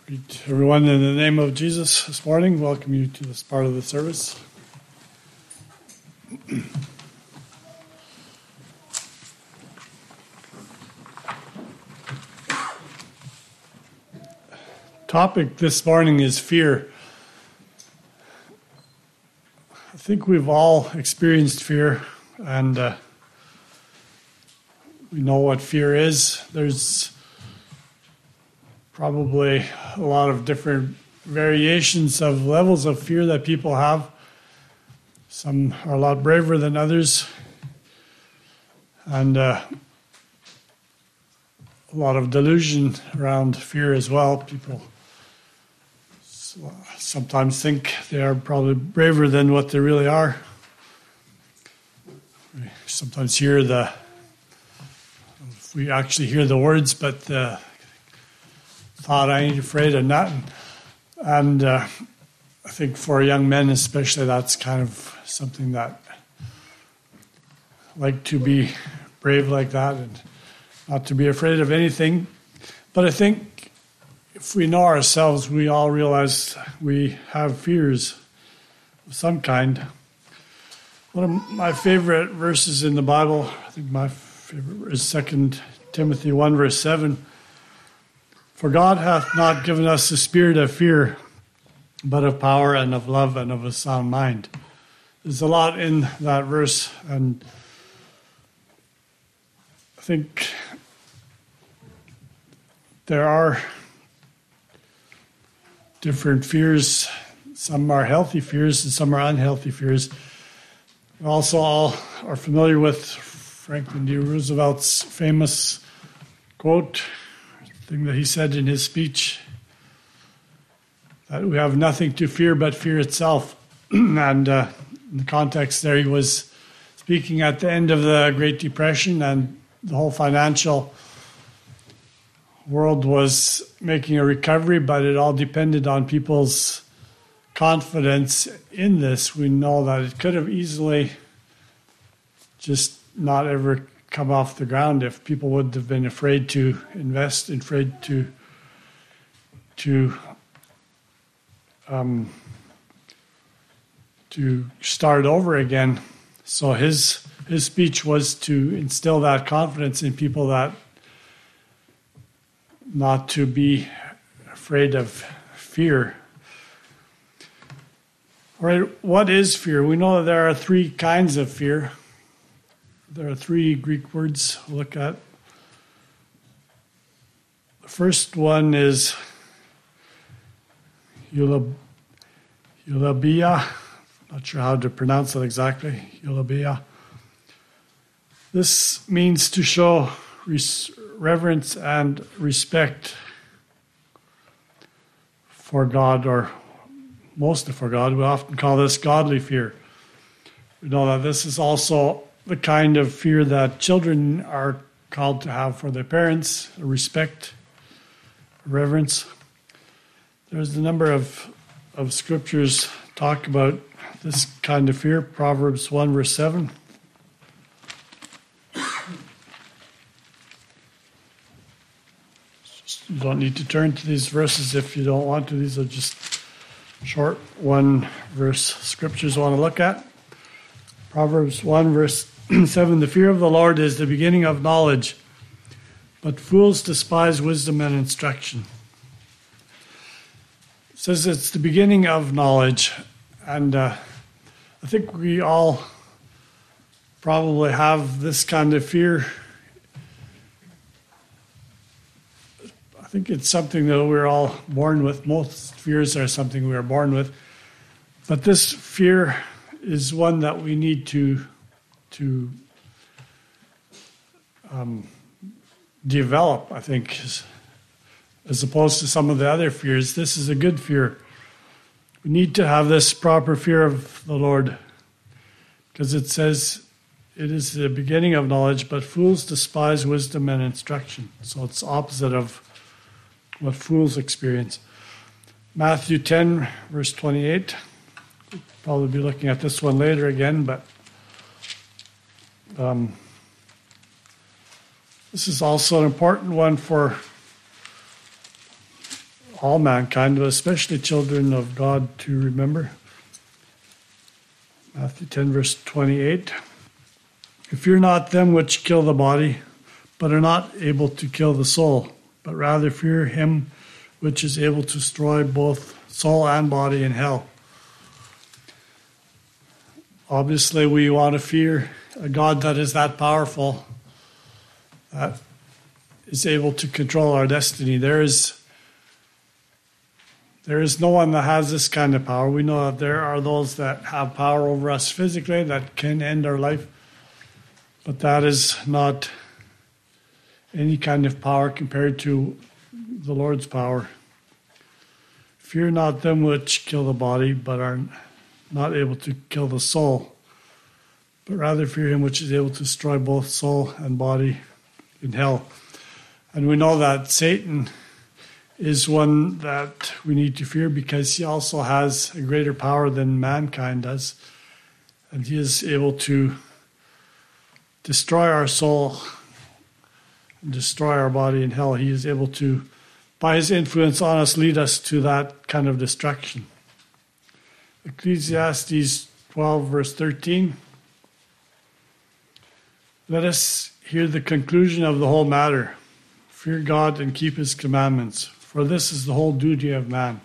Greet everyone in the name of Jesus this morning. Welcome you to this part of the service. Topic this morning is fear. I think we've all experienced fear, and we know what fear is. There's probably a lot of different variations of levels of fear that people have. Some are a lot braver than others, and a lot of delusion around fear as well. People sometimes think they are probably braver than what they really are. We sometimes hear we actually hear the words, but thought I ain't afraid of nothing. And I think for young men especially, that's kind of something that like to be brave like that and not to be afraid of anything. But I think if we know ourselves, we all realize we have fears of some kind. One of my favorite verses in the Bible, I think my favorite is 2 Timothy 1 verse 7. For God hath not given us the spirit of fear, but of power and of love and of a sound mind. There's a lot in that verse, and I think there are different fears. Some are healthy fears and some are unhealthy fears. We also all are familiar with Franklin D. Roosevelt's famous quote, thing that he said in his speech, that we have nothing to fear but fear itself. And in the context there, he was speaking at the end of the Great Depression, and the whole financial world was making a recovery, but it all depended on people's confidence in this. We know that it could have easily just not ever come off the ground if people would have been afraid to invest, afraid to start over again. So his speech was to instill that confidence in people, that not to be afraid of fear. All right, what is fear? We know that there are three kinds of fear. There are three Greek words we'll look at. The first one is eulabia. Not sure how to pronounce it exactly. Eulabia. This means to show reverence and respect for God, or mostly for God. We often call this godly fear. We know that this is also the kind of fear that children are called to have for their parents, respect, reverence. There's a number of scriptures talk about this kind of fear. Proverbs 1 verse 7. You don't need to turn to these verses if you don't want to. These are just short one verse scriptures I want to look at. Proverbs 1 verse 7, the fear of the Lord is the beginning of knowledge, but fools despise wisdom and instruction. It says it's the beginning of knowledge, and I think we all probably have this kind of fear. I think it's something that we're all born with. Most fears are something we are born with, but this fear is one that we need to develop, I think, as opposed to some of the other fears. This is a good fear. We need to have this proper fear of the Lord, because it says it is the beginning of knowledge, but fools despise wisdom and instruction. So it's opposite of what fools experience. Matthew 10, verse 28. We'll probably be looking at this one later again, but this is also an important one for all mankind, but especially children of God, to remember. Matthew 10, verse 28. Fear not them which kill the body, but are not able to kill the soul, but rather fear him which is able to destroy both soul and body in hell. Obviously, we want to fear a God that is that powerful, that is able to control our destiny. There is no one that has this kind of power. We know that there are those that have power over us physically that can end our life, but that is not any kind of power compared to the Lord's power. Fear not them which kill the body, but are not able to kill the soul, but rather fear him which is able to destroy both soul and body in hell. And we know that Satan is one that we need to fear because he also has a greater power than mankind does. And he is able to destroy our soul and destroy our body in hell. He is able to, by his influence on us, lead us to that kind of destruction. Ecclesiastes 12, verse 13. Let us hear the conclusion of the whole matter. Fear God and keep his commandments, for this is the whole duty of man.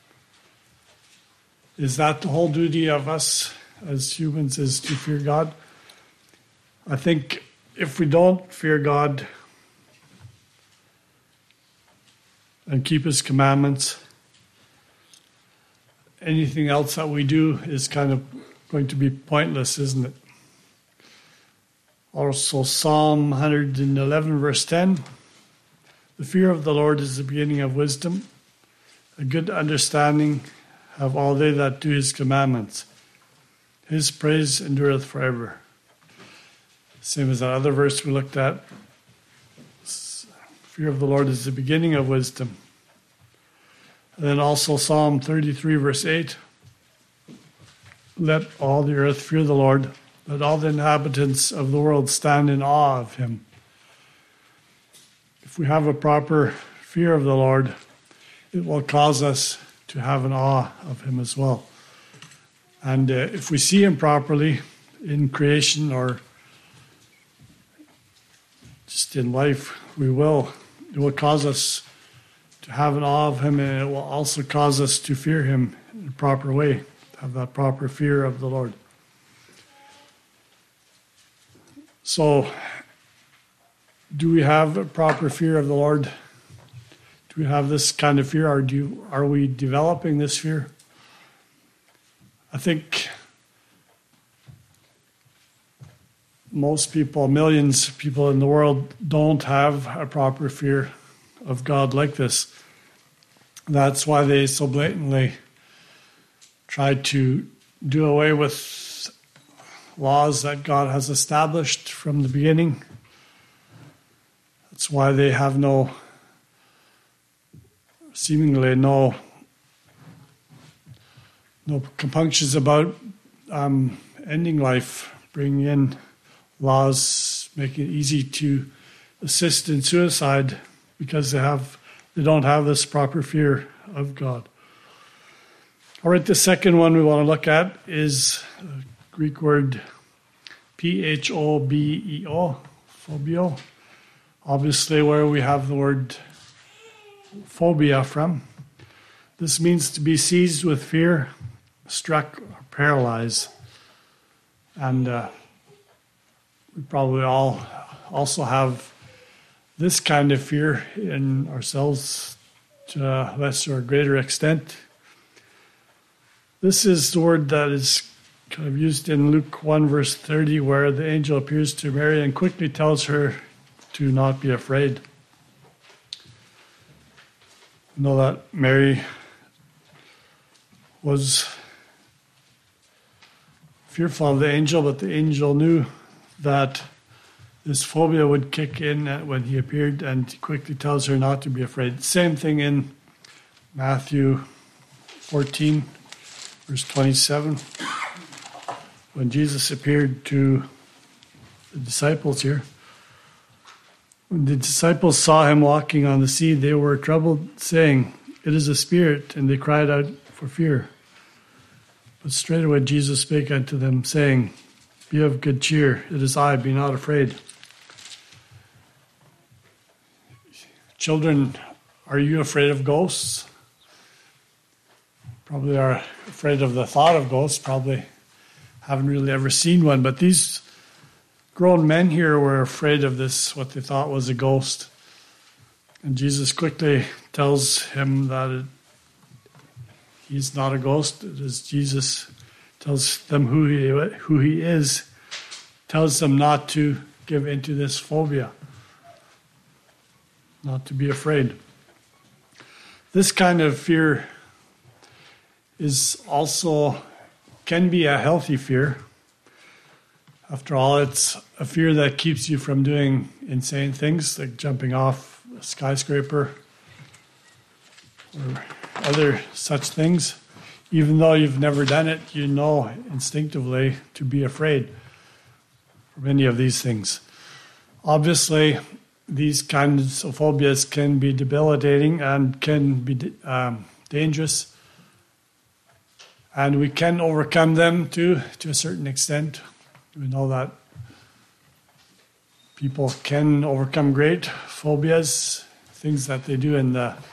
Is that the whole duty of us as humans, is to fear God? I think if we don't fear God and keep his commandments, anything else that we do is kind of going to be pointless, isn't it? Also, Psalm 111, verse 10. The fear of the Lord is the beginning of wisdom. A good understanding have all they that do his commandments. His praise endureth forever. Same as that other verse we looked at. Fear of the Lord is the beginning of wisdom. And then also Psalm 33, verse 8. Let all the earth fear the Lord. Let all the inhabitants of the world stand in awe of him. If we have a proper fear of the Lord, it will cause us to have an awe of him as well. And if we see him properly in creation or just in life, it will cause us to have an awe of him, and it will also cause us to fear him in a proper way, to have that proper fear of the Lord. So, do we have a proper fear of the Lord? Do we have this kind of fear, or are we developing this fear? I think most people, millions of people in the world, don't have a proper fear of God like this. That's why they so blatantly try to do away with laws that God has established from the beginning. That's why they have seemingly no compunctions about ending life, bringing in laws, making it easy to assist in suicide because they don't have this proper fear of God. All right, the second one we want to look at is the Greek word phobeo, phobio. Obviously, where we have the word phobia from. This means to be seized with fear, struck, or paralyzed. And we probably all also have this kind of fear in ourselves to a lesser or greater extent. This is the word that is kind of used in Luke 1, verse 30, where the angel appears to Mary and quickly tells her to not be afraid. We know that Mary was fearful of the angel, but the angel knew that this phobia would kick in when he appeared, and he quickly tells her not to be afraid. Same thing in Matthew 14, verse 27, when Jesus appeared to the disciples here. When the disciples saw him walking on the sea, they were troubled, saying, It is a spirit, and they cried out for fear. But straightway Jesus spake unto them, saying, Be of good cheer, it is I, be not afraid. Children, are you afraid of ghosts? Probably are afraid of the thought of ghosts, probably haven't really ever seen one, but these grown men here were afraid of this, what they thought was a ghost. And Jesus quickly tells him that he's not a ghost. It is Jesus tells them who he is, tells them not to give into this phobia, not to be afraid. This kind of fear can be a healthy fear. After all, it's a fear that keeps you from doing insane things like jumping off a skyscraper or other such things. Even though you've never done it, you know instinctively to be afraid of any of these things. Obviously, these kinds of phobias can be debilitating and can be dangerous. And we can overcome them to a certain extent. We know that people can overcome great phobias. Things that they do in the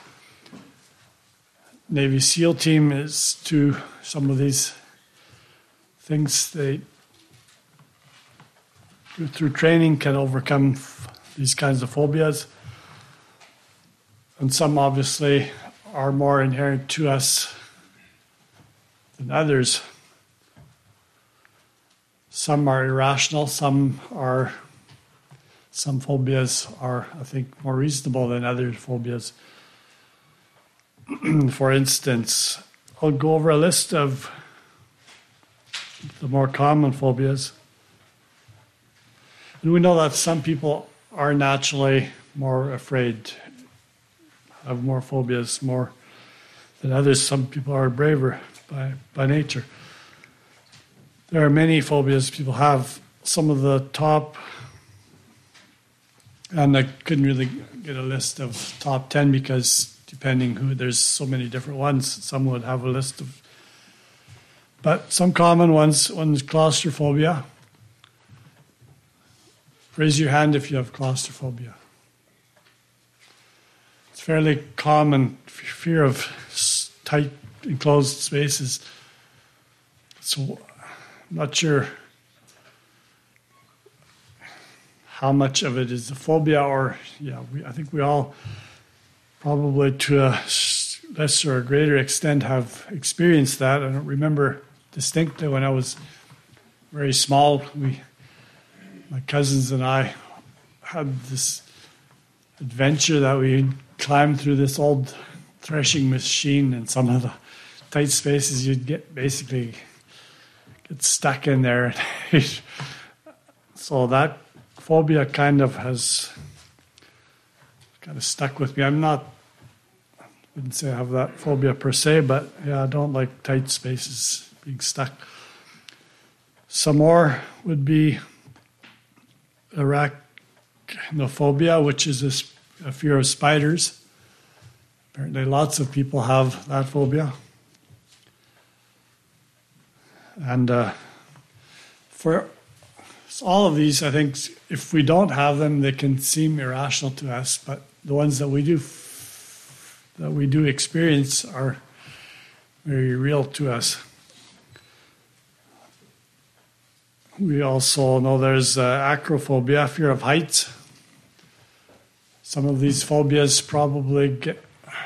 Navy SEAL team is to some of these things they do through training can overcome these kinds of phobias. And some obviously are more inherent to us than others. Some are irrational, some phobias are, I think, more reasonable than other phobias. For instance, I'll go over a list of the more common phobias. And we know that some people are naturally more afraid, have more phobias, more than others. Some people are braver by nature. There are many phobias people have. Some of the top, and I couldn't really get a list of top 10 because depending who, there's so many different ones. Some would have a list of, but some common ones. One is claustrophobia. Raise your hand if you have claustrophobia. It's fairly common fear of tight enclosed spaces. So I'm not sure how much of it is a phobia or, I think we all probably to a lesser or greater extent have experienced that. I don't remember distinctly when I was very small. My cousins and I had this adventure that we climbed through this old threshing machine, and some of the tight spaces you'd get stuck in there. So that phobia kind of stuck with me. I wouldn't say I have that phobia per se, but I don't like tight spaces being stuck. Some more would be arachnophobia, which is a fear of spiders. Apparently lots of people have that phobia. And for all of these, I think if we don't have them, they can seem irrational to us, but the ones that we do experience are very real to us. We also know there's acrophobia, fear of heights. Some of these phobias probably get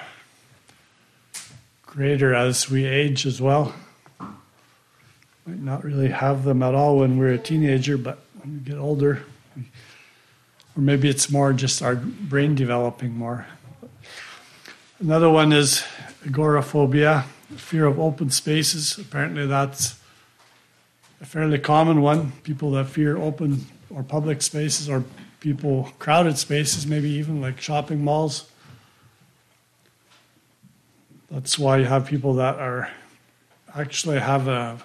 greater as we age as well. Might not really have them at all when we're a teenager, but when we get older, or maybe it's more just our brain developing more. Another one is agoraphobia, fear of open spaces. Apparently that's a fairly common one. People that fear open or public spaces, or crowded spaces, maybe even like shopping malls. That's why you have people that actually have a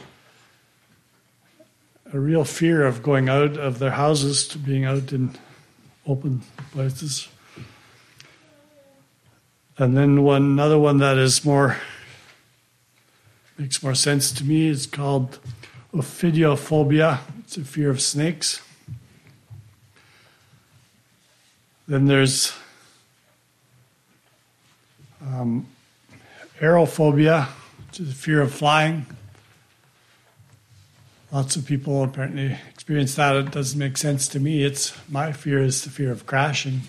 real fear of going out of their houses to being out in open places. And then another one that is makes more sense to me is called ophidiophobia. It's a fear of snakes. Then there's aerophobia, which is a fear of flying. Lots of people apparently experience that. It doesn't make sense to me. My fear is the fear of crashing.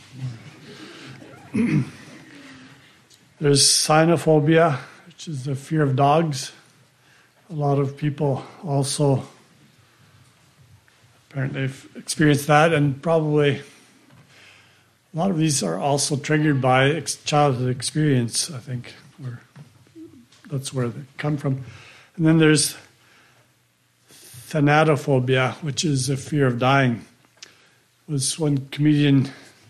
There's cynophobia, which is the fear of dogs. A lot of people also apparently experience that, and probably a lot of these are also triggered by childhood experience, I think. That's where they come from. And then there's thanatophobia, which is a fear of dying. Was one comedian...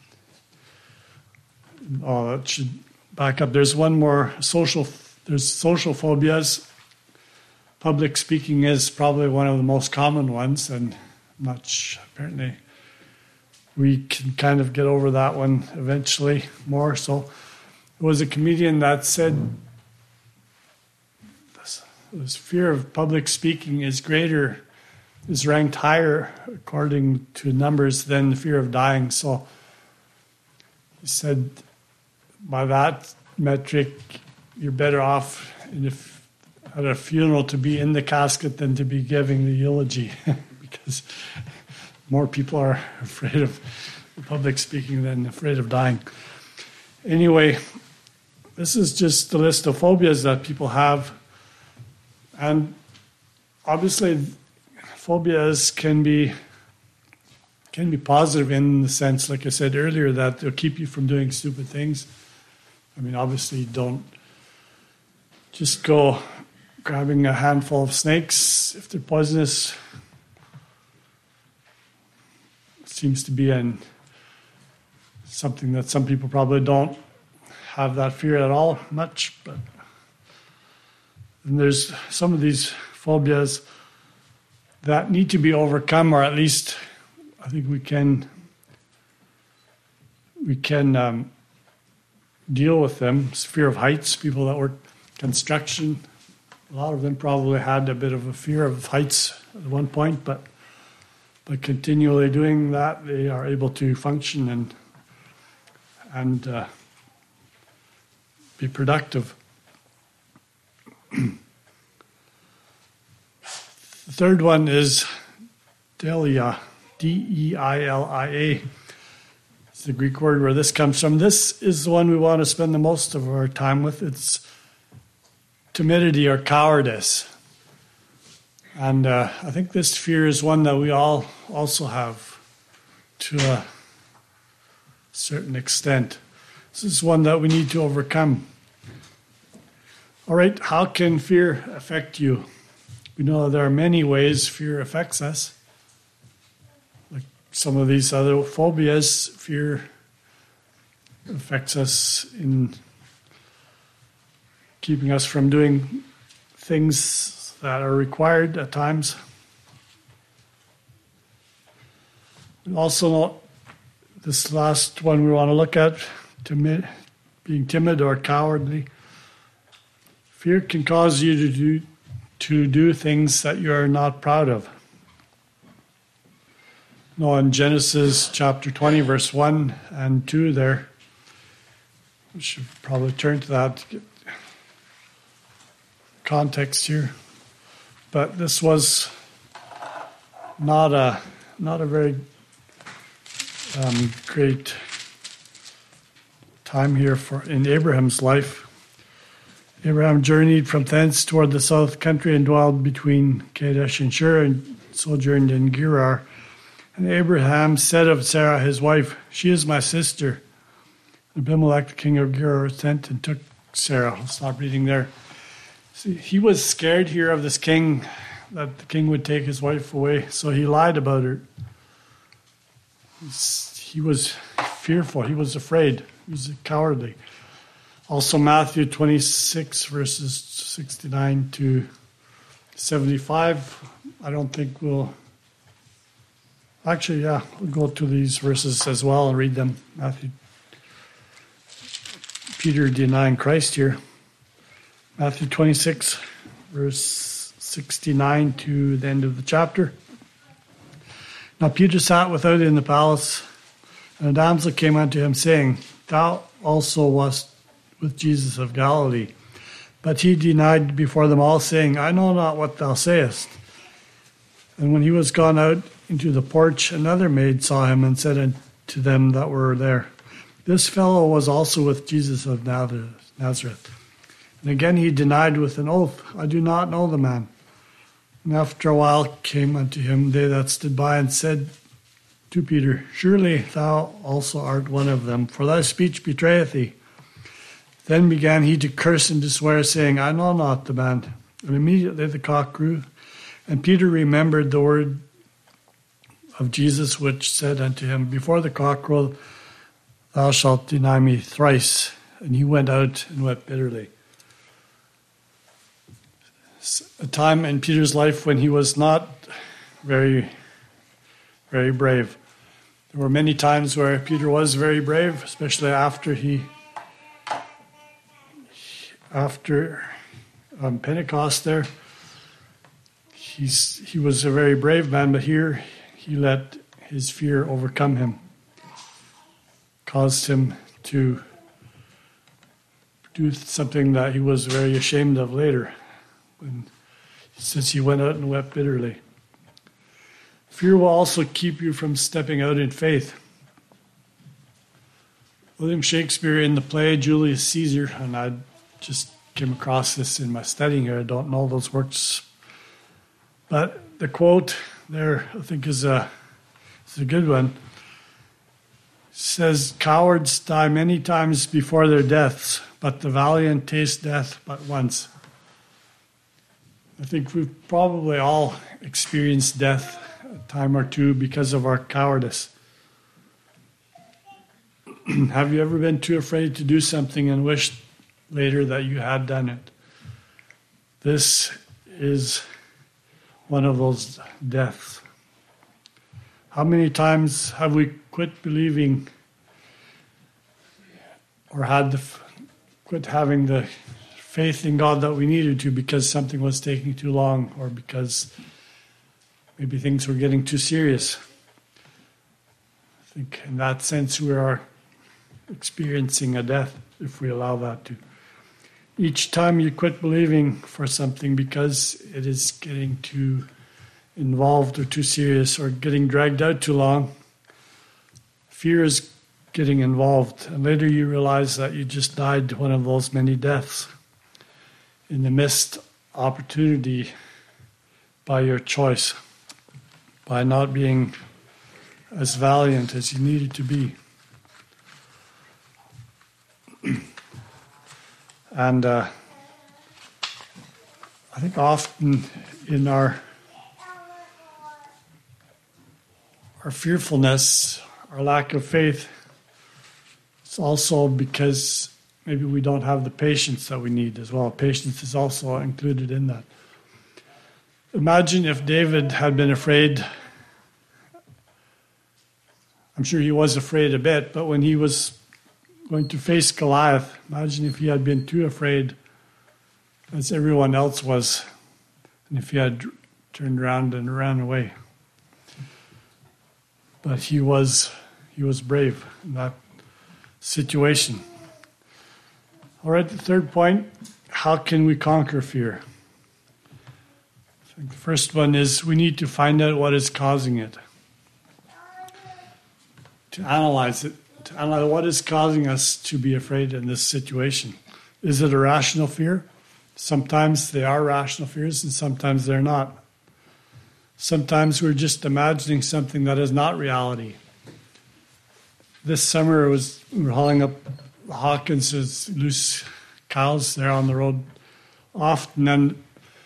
Oh, that should back up. There's one more there's social phobias. Public speaking is probably one of the most common ones, and apparently we can kind of get over that one eventually more. So it was a comedian that said this fear of public speaking is ranked higher according to numbers than the fear of dying. So he said, by that metric, you're better off at a funeral to be in the casket than to be giving the eulogy, because more people are afraid of public speaking than afraid of dying. Anyway, this is just the list of phobias that people have. And obviously, phobias can be positive in the sense, like I said earlier, that they'll keep you from doing stupid things. I mean, obviously, don't just go grabbing a handful of snakes if they're poisonous. It seems to be something that some people probably don't have that fear at all much. But then there's some of these phobias that need to be overcome, or at least I think we can deal with them. It's fear of heights. People that work construction, a lot of them probably had a bit of a fear of heights at one point, but by continually doing that, they are able to function and be productive. The third one is Delia, D-E-I-L-I-A. It's the Greek word where this comes from. This is the one we want to spend the most of our time with. It's timidity or cowardice. And I think this fear is one that we all also have to a certain extent. This is one that we need to overcome. All right, how can fear affect you? We know there are many ways fear affects us. Like some of these other phobias, fear affects us in keeping us from doing things that are required at times. We also know this last one we want to look at, being timid or cowardly. Fear can cause you to do things that you are not proud of. No, in Genesis chapter 20, verse 1 and 2 there, we should probably turn to that to get context here. But this was not a very great time here in Abraham's life. Abraham journeyed from thence toward the south country and dwelled between Kadesh and Shur and sojourned in Gerar. And Abraham said of Sarah his wife, "She is my sister." Abimelech, the king of Gerar, sent and took Sarah. I'll stop reading there. See, he was scared here of this king, that the king would take his wife away, so he lied about her. He was fearful. He was afraid. He was cowardly. Also, Matthew 26, verses 69 to 75. I don't think we'll... Actually, yeah, we'll go to these verses as well and read them. Matthew Peter denying Christ here. Matthew 26, verse 69 to the end of the chapter. Now Peter sat without in the palace, and a damsel came unto him, saying, Thou also wast with Jesus of Galilee. But he denied before them all, saying, I know not what thou sayest. And when he was gone out into the porch, another maid saw him, and said unto them that were there, This fellow was also with Jesus of Nazareth. And again he denied with an oath, I do not know the man. And after a while came unto him they that stood by, and said to Peter, Surely thou also art one of them, for thy speech betrayeth thee. Then began he to curse and to swear, saying, I know not the man. And immediately the cock crew, and Peter remembered the word of Jesus, which said unto him, Before the cock crow, thou shalt deny me thrice. And he went out and wept bitterly. A time in Peter's life when he was not very, very brave. There were many times where Peter was very brave, especially after Pentecost there. He was a very brave man, but here he let his fear overcome him, caused him to do something that he was very ashamed of later. When he says he went out and wept bitterly. Fear will also keep you from stepping out in faith. William Shakespeare in the play Julius Caesar, and I just came across this in my studying here. I don't know those works, but the quote there I think is a good one. It says, Cowards die many times before their deaths, but the valiant taste death but once. I think we've probably all experienced death a time or two because of our cowardice. Have you ever been too afraid to do something and wished later that you had done it? This is one of those deaths. How many times have we quit believing or quit having the faith in God that we needed to because something was taking too long, or because maybe things were getting too serious? I think in that sense we are experiencing a death if we allow that to. Each time you quit believing for something because it is getting too involved or too serious or getting dragged out too long, fear is getting involved, and later you realize that you just died one of those many deaths in the missed opportunity by your choice, by not being as valiant as you needed to be. And I think often in our fearfulness, our lack of faith, it's also because maybe we don't have the patience that we need as well. Patience is also included in that. Imagine if David had been afraid. I'm sure he was afraid a bit, but when he was going to face Goliath, imagine if he had been too afraid as everyone else was, and if he had turned around and ran away. But he was brave in that situation. All right, the third point, how can we conquer fear? I think the first one is we need to find out what is causing it. To analyze it, to analyze what is causing us to be afraid in this situation. Is it a rational fear? Sometimes they are rational fears and sometimes they're not. Sometimes we're just imagining something that is not reality. This summer we were hauling up Hawkins' loose cows there on the road often, and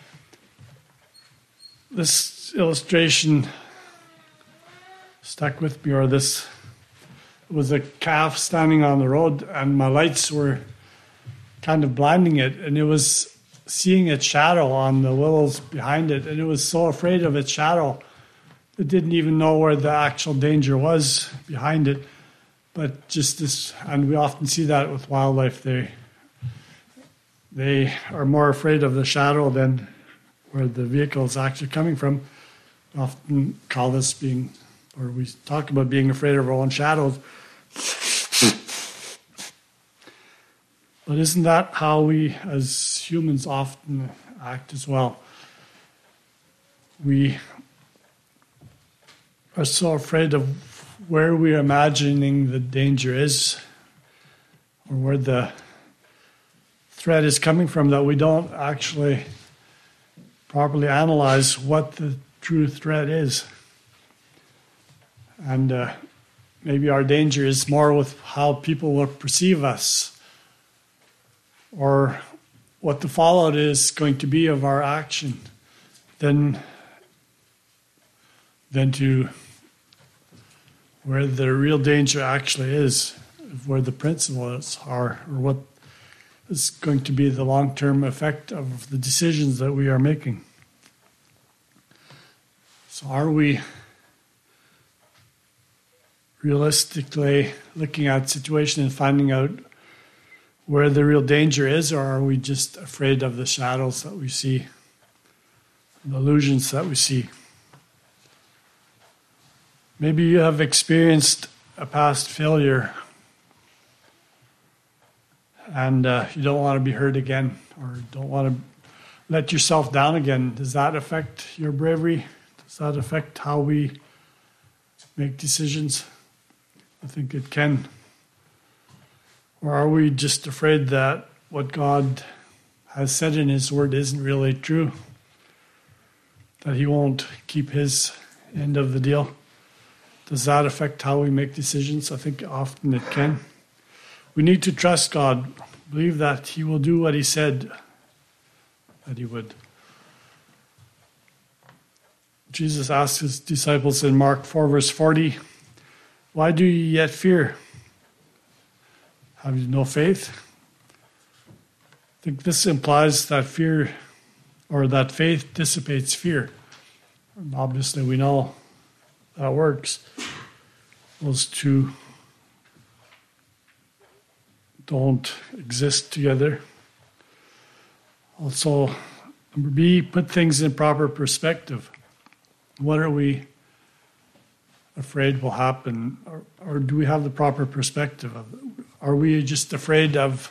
this illustration stuck with me, or this was a calf standing on the road, and my lights were kind of blinding it, and it was seeing its shadow on the willows behind it, and it was so afraid of its shadow it didn't even know where the actual danger was behind it. But just this, and we often see that with wildlife, they are more afraid of the shadow than where the vehicle is actually coming from. We often call this being, or we talk about being afraid of our own shadows. But isn't that how we as humans often act as well? We are so afraid of where we are imagining the danger is, or where the threat is coming from, that we don't actually properly analyze what the true threat is. And maybe our danger is more with how people will perceive us, or what the fallout is going to be of our action, than to where the real danger actually is, where the principles are, or what is going to be the long-term effect of the decisions that we are making. So are we realistically looking at the situation and finding out where the real danger is, or are we just afraid of the shadows that we see, the illusions that we see? Maybe you have experienced a past failure and you don't want to be hurt again, or don't want to let yourself down again. Does that affect your bravery? Does that affect how we make decisions? I think it can. Or are we just afraid that what God has said in His Word isn't really true? That He won't keep His end of the deal? Does that affect how we make decisions? I think often it can. We need to trust God, believe that He will do what He said that He would. Jesus asked His disciples in Mark 4, verse 40, "Why do you yet fear? Have you no faith?" I think this implies that fear, or that faith dissipates fear. And obviously we know that works. Those two don't exist together. Also, number B, put things in proper perspective. What are we afraid will happen? Or do we have the proper perspective of it? Are we just afraid of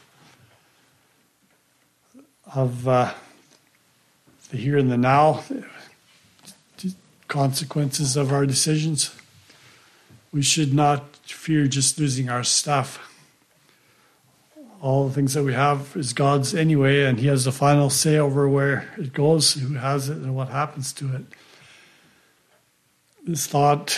the here and the now, the consequences of our decisions? We should not fear just losing our stuff. All the things that we have is God's anyway, and He has the final say over where it goes, who has it, and what happens to it. This thought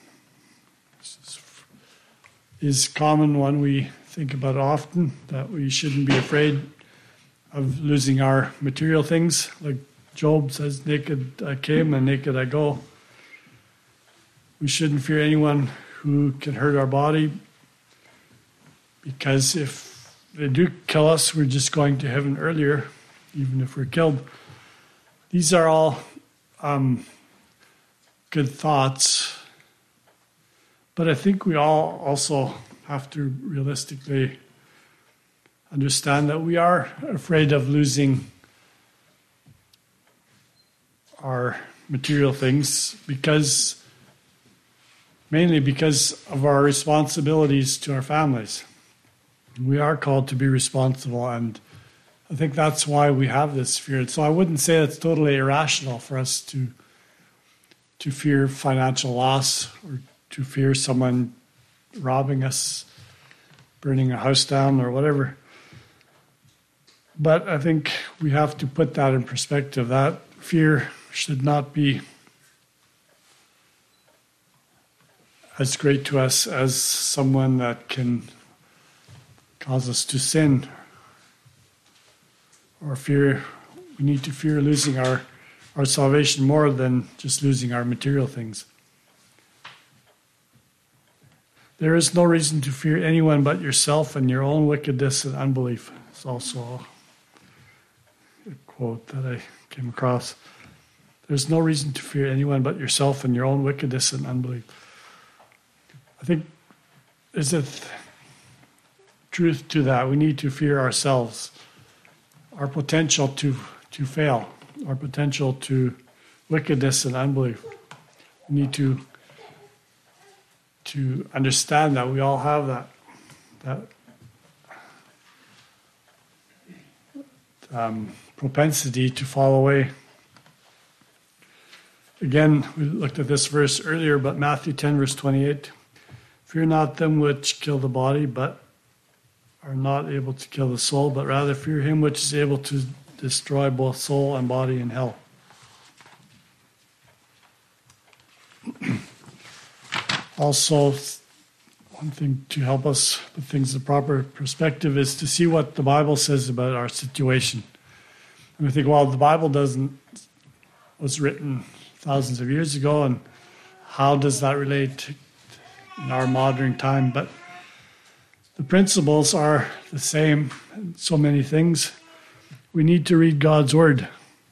is common, one we think about often, that we shouldn't be afraid of losing our material things. Like Job says, naked I came and naked I go. We shouldn't fear anyone who can hurt our body, because if they do kill us, we're just going to heaven earlier, even if we're killed. These are all good thoughts, but I think we all also have to realistically understand that we are afraid of losing our material things, mainly because of our responsibilities to our families. We are called to be responsible, and I think that's why we have this fear. So I wouldn't say it's totally irrational for us to fear financial loss, or to fear someone robbing us, burning a house down, or whatever. But I think we have to put that in perspective. That fear should not be as great to us as someone that can cause us to sin, or fear. We need to fear losing our salvation more than just losing our material things. There is no reason to fear anyone but yourself and your own wickedness and unbelief. It's also a quote that I came across. There's no reason to fear anyone but yourself and your own wickedness and unbelief. I think is a truth to that. We need to fear ourselves, our potential to fail, our potential to wickedness and unbelief. We need to understand that we all have that propensity to fall away. Again, we looked at this verse earlier, but Matthew 10, verse 28, fear not them which kill the body, but are not able to kill the soul, but rather fear him which is able to destroy both soul and body in hell. Also, one thing to help us put things in proper perspective is to see what the Bible says about our situation. And we think, well, the Bible was written thousands of years ago, and how does that relate in our modern time? But the principles are the same in so many things. We need to read God's Word.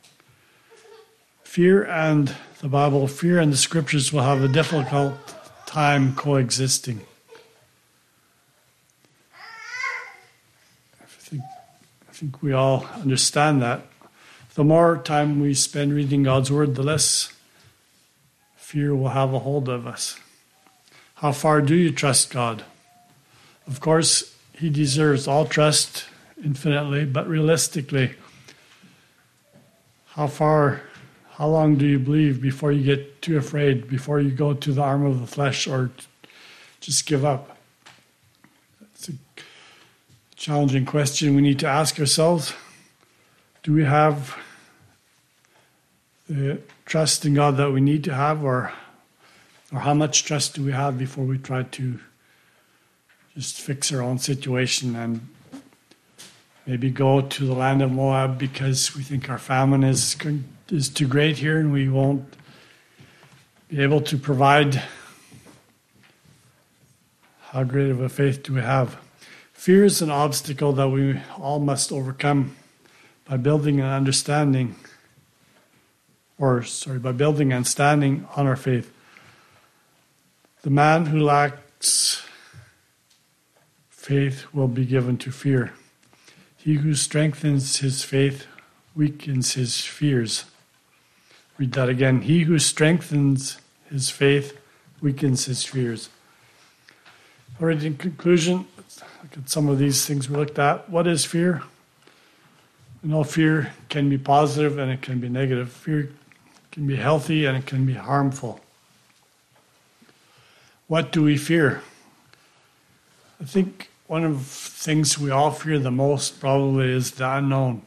Fear and the Bible, fear and the Scriptures will have a difficult time coexisting. I think we all understand that. The more time we spend reading God's Word, the less fear will have a hold of us. How far do you trust God? Of course, He deserves all trust infinitely, but realistically, how long do you believe before you get too afraid, before you go to the arm of the flesh or just give up? It's a challenging question we need to ask ourselves. Do we have the trust in God that we need to have, or how much trust do we have before we try to just fix our own situation and maybe go to the land of Moab because we think our famine is too great here and we won't be able to provide? How great of a faith do we have? Fear is an obstacle that we all must overcome by building and standing on our faith. The man who lacks faith will be given to fear. He who strengthens his faith weakens his fears. Read that again. He who strengthens his faith weakens his fears. All right, in conclusion, let's look at some of these things we looked at. What is fear? We know fear can be positive and it can be negative. Fear can be healthy and it can be harmful. What do we fear? I think one of the things we all fear the most probably is the unknown.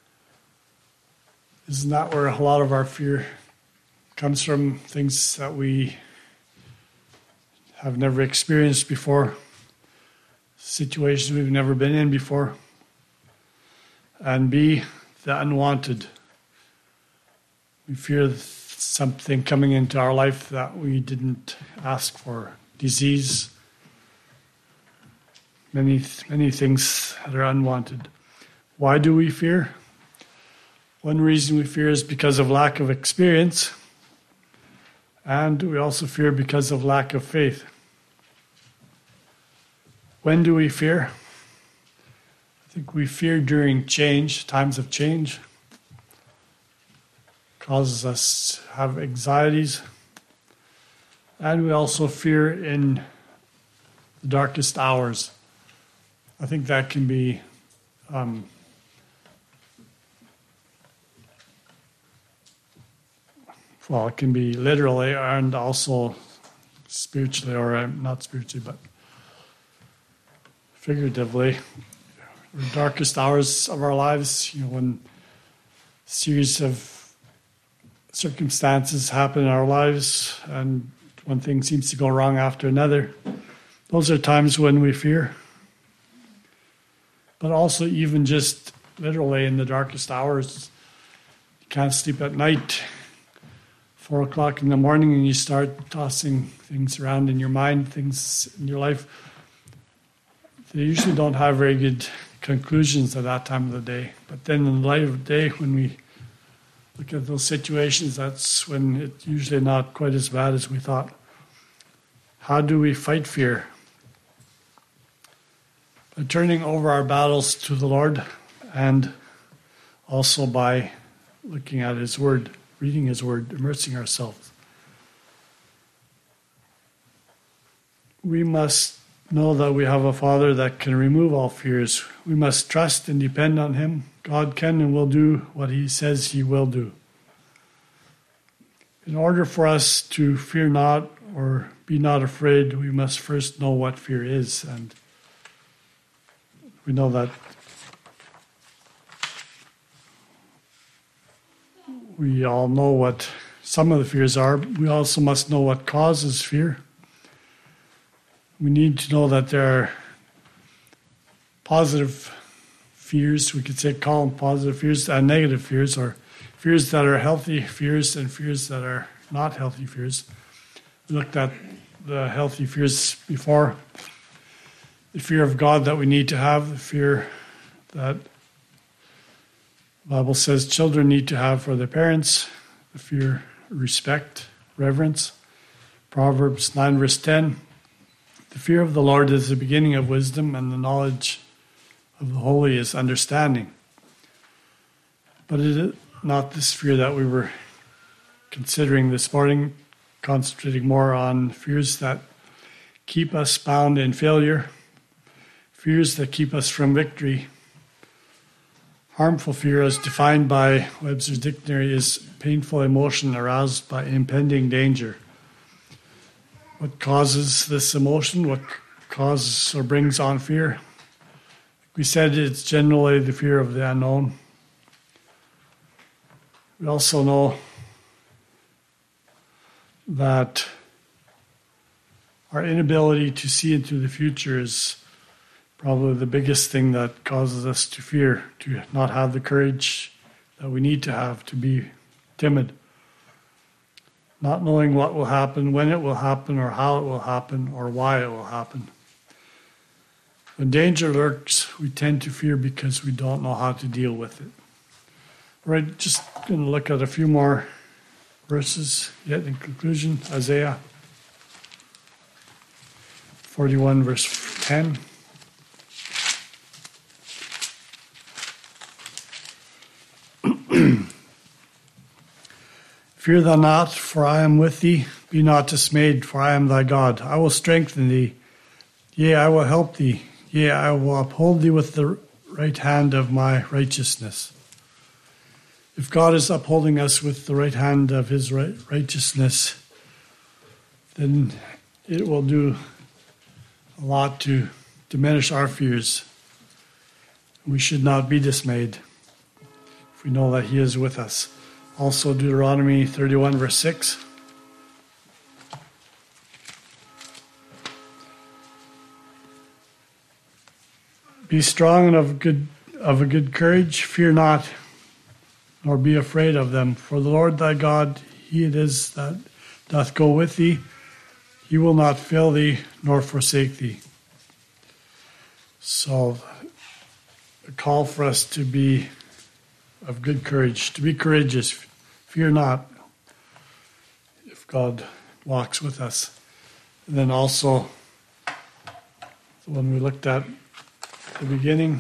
Isn't that where a lot of our fear comes from? Things that we have never experienced before, situations we've never been in before. And B, the unwanted. We fear something coming into our life that we didn't ask for. Disease, many things that are unwanted. Why do we fear? One reason we fear is because of lack of experience, and we also fear because of lack of faith. When do we fear? I think we fear during change, times of change. Causes us to have anxieties. And we also fear in the darkest hours. I think that can be it can be literally and also spiritually, or not spiritually, but figuratively. The darkest hours of our lives, when a series of circumstances happen in our lives and one thing seems to go wrong after another, those are times when we fear. But also even just literally in the darkest hours, you can't sleep at night, 4 o'clock in the morning, and you start tossing things around in your mind, things in your life. They usually don't have very good conclusions at that time of the day. But then in the light of day, when we look at those situations, that's when it's usually not quite as bad as we thought. How do we fight fear? by turning over our battles to the Lord, and also by looking at His Word, reading His Word, immersing ourselves. We must know that we have a Father that can remove all fears. We must trust and depend on Him. God can and will do what He says He will do. In order for us to fear not or be not afraid, we must first know what fear is. And we know that we all know what some of the fears are. We also must know what causes fear. We need to know that there are positive fears, we could say call them positive fears, and negative fears, or fears that are healthy fears and fears that are not healthy fears. We looked at the healthy fears before. The fear of God that we need to have, the fear that the Bible says children need to have for their parents, the fear, respect, reverence. Proverbs 9 verse 10, the fear of the Lord is the beginning of wisdom, and the knowledge of the holy is understanding. But it is not this fear that we were considering this morning, concentrating more on fears that keep us bound in failure, fears that keep us from victory. Harmful fear, as defined by Webster's Dictionary, is painful emotion aroused by impending danger. What causes this emotion? What causes or brings on fear? We said it's generally the fear of the unknown. We also know that our inability to see into the future is probably the biggest thing that causes us to fear, to not have the courage that we need to have, to be timid. Not knowing what will happen, when it will happen, or how it will happen, or why it will happen. When danger lurks, we tend to fear because we don't know how to deal with it. All right, just going to look at a few more verses yet in conclusion. Isaiah 41 verse 10. Fear thou not, for I am with thee. Be not dismayed, for I am thy God. I will strengthen thee. Yea, I will help thee. Yea, I will uphold thee with the right hand of my righteousness. If God is upholding us with the right hand of His righteousness, then it will do a lot to diminish our fears. We should not be dismayed if we know that He is with us. Also, Deuteronomy 31 verse 6. Be strong and of a good courage. Fear not, nor be afraid of them. For the Lord thy God, He it is that doth go with thee. He will not fail thee, nor forsake thee. So, a call for us to be of good courage, to be courageous. Fear not if God walks with us. And then also, the one we looked at the beginning,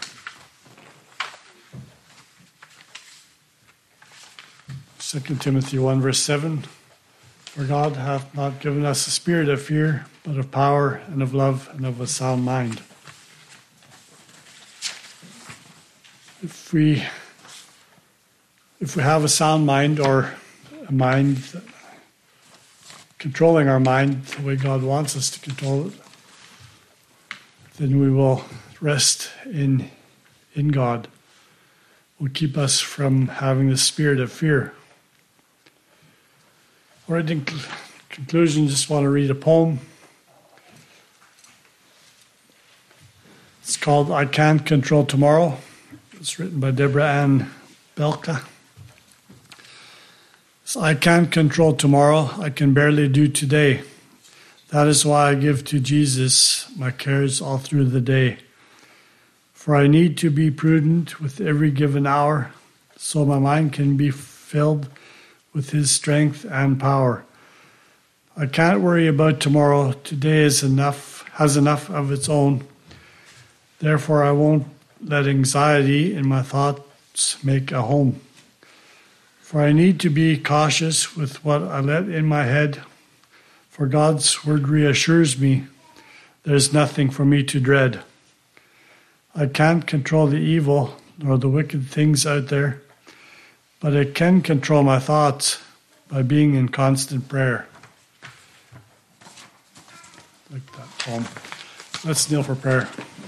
Second Timothy 1 verse 7, for God hath not given us a spirit of fear, but of power and of love and of a sound mind. If we have a sound mind, or a mind controlling our mind the way God wants us to control it, then we will rest in God. Will keep us from having the spirit of fear. All right, in conclusion, just want to read a poem. It's called I Can't Control Tomorrow. It's written by Deborah Ann Belka. I can't control tomorrow. I can barely do today. That is why I give to Jesus my cares all through the day. For I need to be prudent with every given hour, so my mind can be filled with His strength and power. I can't worry about tomorrow. Today has enough of its own. Therefore, I won't let anxiety in my thoughts make a home. For I need to be cautious with what I let in my head, for God's word reassures me there's nothing for me to dread. I can't control the evil nor the wicked things out there, but I can control my thoughts by being in constant prayer. Like that poem. Let's kneel for prayer.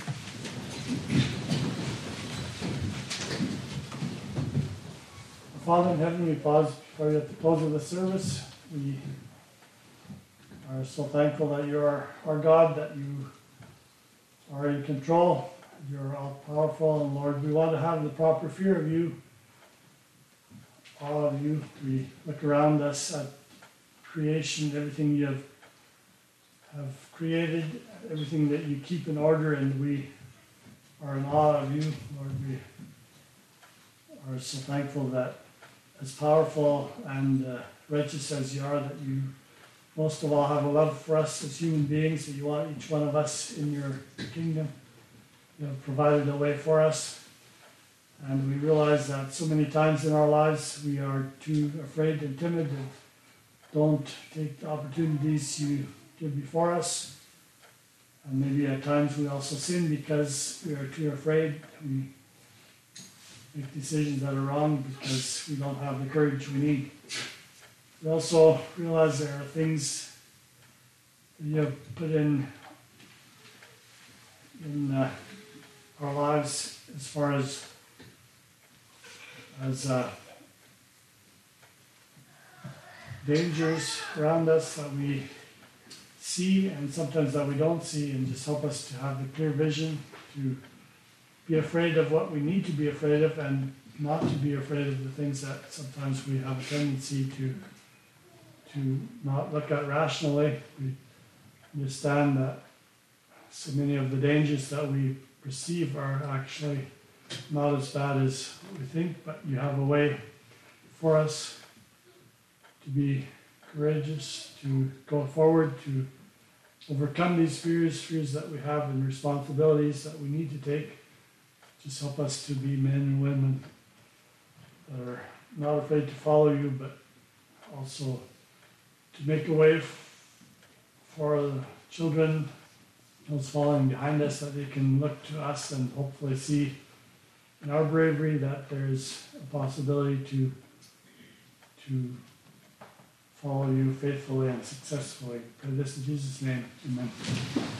Father in heaven, we pause before you at the close of the service. We are so thankful that you are our God, that you are in control. You're all powerful, and Lord, we want to have the proper fear of you, all of you. We look around us at creation, everything you have created, everything that you keep in order, and we are in awe of you, Lord. We are so thankful that as powerful and righteous as you are, that you most of all have a love for us as human beings, that you want each one of us in your kingdom. You have provided a way for us, and we realize that so many times in our lives we are too afraid and timid and don't take the opportunities you give before us. And maybe at times we also sin because we are too afraid. We make decisions that are wrong because we don't have the courage we need. We also realize there are things that you have put in our lives as far as dangers around us that we see and sometimes that we don't see, and just help us to have the clear vision to be afraid of what we need to be afraid of and not to be afraid of the things that sometimes we have a tendency to not look at rationally. We understand that so many of the dangers that we perceive are actually not as bad as we think, but you have a way for us to be courageous, to go forward, to overcome these fears that we have and responsibilities that we need to take. Just help us to be men and women that are not afraid to follow you, but also to make a way for the children, those following behind us, that they can look to us and hopefully see in our bravery that there's a possibility to follow you faithfully and successfully. Pray this in Jesus' name. Amen.